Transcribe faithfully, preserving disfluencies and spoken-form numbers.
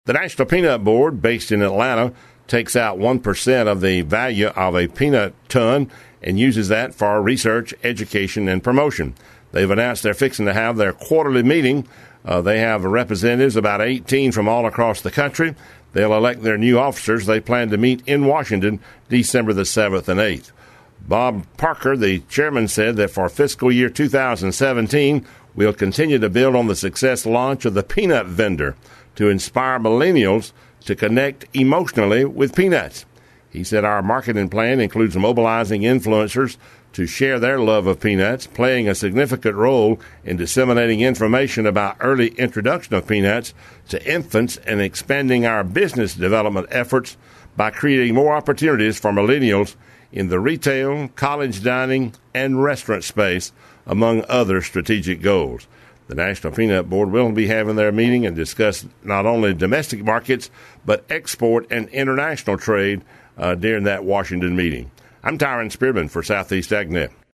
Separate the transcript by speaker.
Speaker 1: The National Peanut Board, based in Atlanta, takes out one percent of the value of a peanut ton and uses that for research, education, and promotion. They've announced they're fixing to have their quarterly meeting. Uh, they have representatives, about eighteen from all across the country. They'll elect their new officers. They plan to meet in Washington December the seventh and eighth. Bob Parker, the chairman, said that for fiscal year two thousand seventeen, we'll continue to build on the success launch of the Peanut Vendor to inspire millennials to connect emotionally with peanuts. He said our marketing plan includes mobilizing influencers to share their love of peanuts, playing a significant role in disseminating information about early introduction of peanuts to infants, and expanding our business development efforts by creating more opportunities for millennials in the retail, college dining, and restaurant space, among other strategic goals. The National Peanut Board will be having their meeting and discuss not only domestic markets, but export and international trade uh, during that Washington meeting. I'm Tyron Spearman for Southeast AgNet.